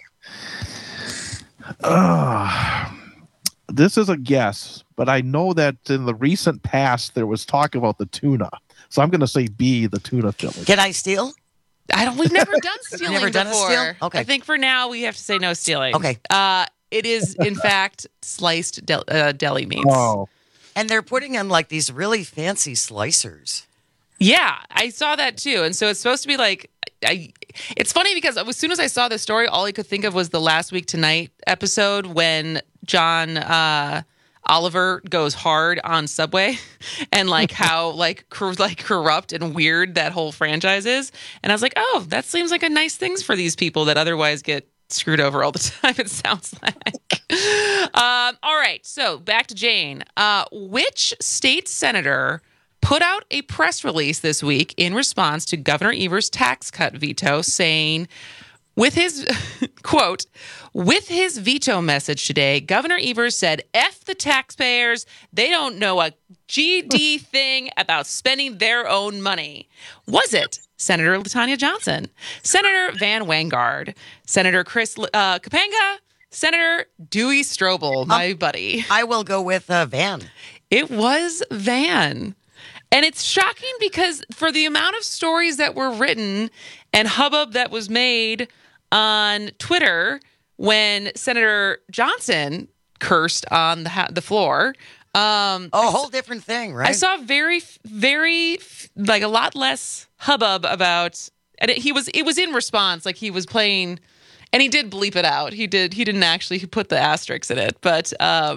This is a guess, but I know that in the recent past there was talk about the tuna. So I'm going to say B, the tuna filling. Can I steal? We've never done stealing Never done before. a steal? Okay. I think for now we have to say no stealing. Okay. It is, in fact, sliced deli meats. Oh. And they're putting in like these really fancy slicers. Yeah, I saw that too. And so it's supposed to be like, it's funny because as soon as I saw this story, all I could think of was the Last Week Tonight episode when John Oliver goes hard on Subway and like how corrupt and weird that whole franchise is. And I was like, oh, that seems like a nice thing for these people that otherwise get screwed over all the time, it sounds like. All right, so back to Jane. Which state senator put out a press release this week in response to Governor Evers' tax cut veto, saying, with his, quote, with his veto message today, Governor Evers said, F the taxpayers, they don't know a GD thing about spending their own money. Was it Senator LaTanya Johnson, Senator Van Wangard, Senator Chris Kapanga, Senator Dewey Strobel, my buddy? I will go with Van. It was Van. And it's shocking because for the amount of stories that were written and hubbub that was made on Twitter when Senator Johnson cursed on the floor. A whole different thing, right? I saw very, very, like a lot less hubbub about, and it was in response, like he was playing, and he did bleep it out. He didn't actually put the asterisks in it, but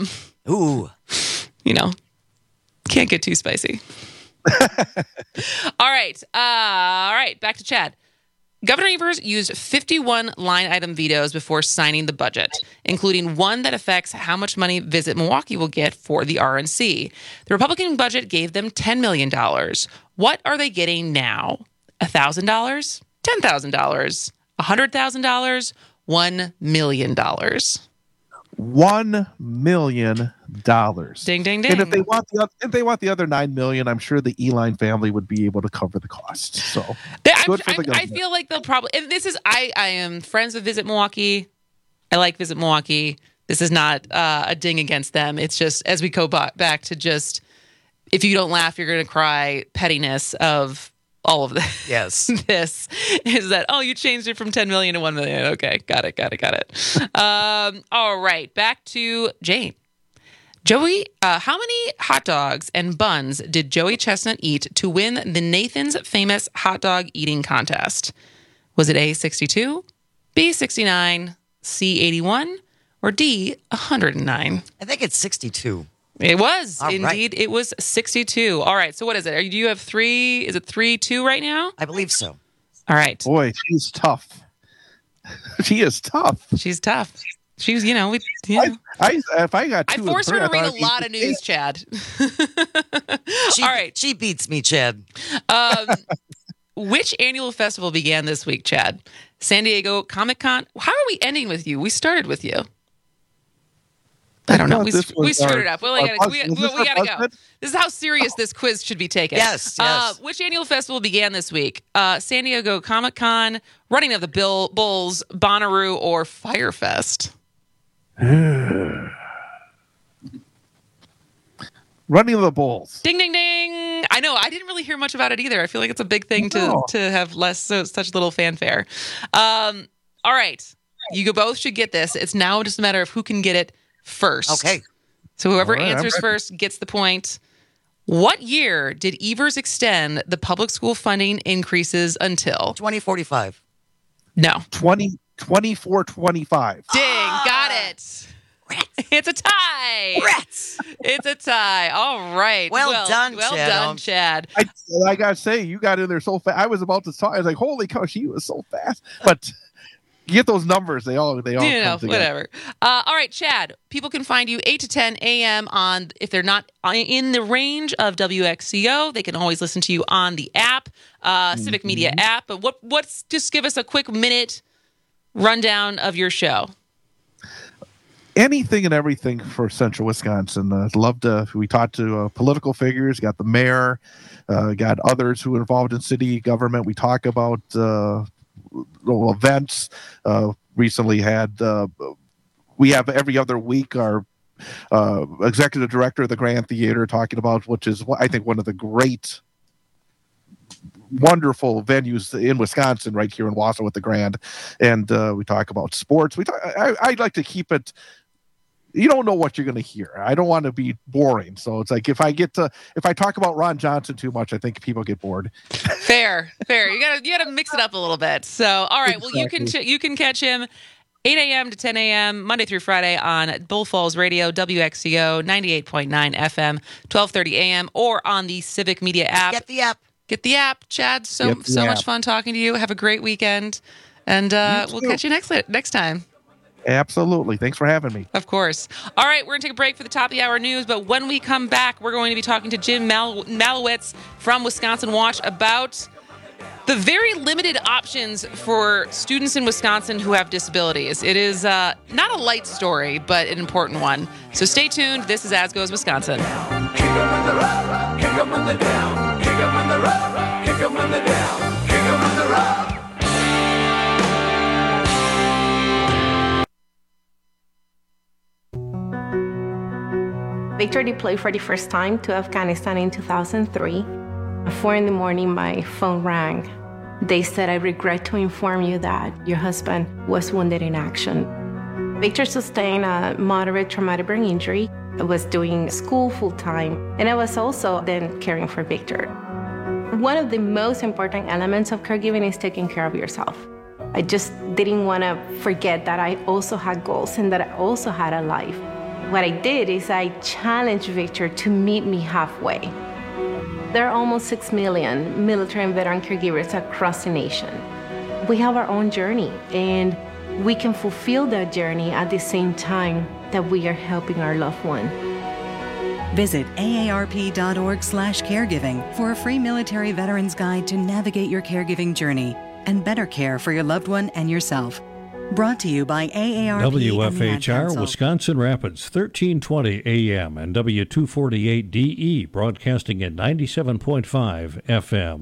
can't get too spicy. All right, back to Chad. Governor Evers used 51 line-item vetoes before signing the budget, including one that affects how much money Visit Milwaukee will get for the RNC. The Republican budget gave them $10 million. What are they getting now? $1,000? $10,000? $100,000? $1 million. $1 million. Ding, ding, ding. And if they want the other $9 million, I'm sure the Eline family would be able to cover the cost. So I feel like they'll probably. And this is I am friends with Visit Milwaukee. I like Visit Milwaukee. This is not a ding against them. It's just as we go back to just if you don't laugh, you're going to cry. Pettiness of all of this. Yes. This is that, you changed it from 10 million to 1 million. Okay. Got it. All right. Back to Jane. Joey, how many hot dogs and buns did Joey Chestnut eat to win the Nathan's Famous Hot Dog Eating Contest? Was it A, 62, B, 69, C, 81, or D, 109? I think it's 62. It was. All indeed. right. It was 62. All right. So what is it? Do you have 3? Is it 3-2 right now? I believe so. All right. Boy, she's tough. She is tough. She's tough. She's, if I got two. I forced her to read a lot of news, Chad. All right. She beats me, Chad. Which annual festival began this week, Chad? San Diego Comic-Con? How are we ending with you? We started with you. I don't know. We screwed it up. We gotta go. This is how serious this quiz should be taken. Yes. Which annual festival began this week? San Diego Comic-Con, Running of the Bulls, Bonnaroo, or Firefest? Running of the Bulls. Ding, ding, ding. I know. I didn't really hear much about it either. I feel like it's a big thing to have such little fanfare. All right. You both should get this. It's now just a matter of who can get it first. Okay. So whoever answers first gets the point. What year did Evers extend the public school funding increases until? 2045. No. 24-25. Ding. Got it. Rats. It's a tie. Rats. It's a tie. All right. Well done, Chad. I got to say, you got in there so fast. I was about to talk. I was like, holy cow, she was so fast. But you get those numbers. They all come together. Whatever. All right, Chad. People can find you 8 to 10 a.m. on, if they're not in the range of WXCO, they can always listen to you on the app, Civic Media app. But what's just give us a quick minute rundown of your show. Anything and everything for Central Wisconsin. We talked to political figures, got the mayor, got others who are involved in city government. We talk about events. Recently had, we have every other week our executive director of the Grand Theater talking about, which is, I think, one of the great, wonderful venues in Wisconsin, right here in Wausau with the Grand. And we talk about sports. I'd like to keep it. You don't know what you're going to hear. I don't want to be boring. So it's like if I talk about Ron Johnson too much, I think people get bored. Fair. You gotta mix it up a little bit. So all right, exactly. Well you can catch him 8 a.m. to 10 a.m. Monday through Friday on Bull Falls Radio, WXCO 98.9 FM, 12:30 a.m. or on the Civic Media app. Get the app. Get the app, Chad. So much fun talking to you. Have a great weekend, and we'll catch you next time. Absolutely. Thanks for having me. Of course. All right, we're going to take a break for the top of the hour news, but when we come back, we're going to be talking to Jim Malowitz from Wisconsin Watch about the very limited options for students in Wisconsin who have disabilities. It is not a light story, but an important one. So stay tuned. This is As Goes Wisconsin. Kick 'em in the rub, kick 'em in the down, kick 'em in the rub, kick 'em in the down, kick 'em in the rub. Victor deployed for the first time to Afghanistan in 2003. At 4 a.m, my phone rang. They said, "I regret to inform you that your husband was wounded in action." Victor sustained a moderate traumatic brain injury. I was doing school full-time, and I was also then caring for Victor. One of the most important elements of caregiving is taking care of yourself. I just didn't want to forget that I also had goals and that I also had a life. What I did is I challenged Victor to meet me halfway. There are almost 6 million military and veteran caregivers across the nation. We have our own journey, and we can fulfill that journey at the same time that we are helping our loved one. Visit aarp.org/caregiving for a free military veterans guide to navigate your caregiving journey and better care for your loved one and yourself. Brought to you by AARP. WFHR Wisconsin Rapids, 1320 AM and W248DE, broadcasting at 97.5 FM.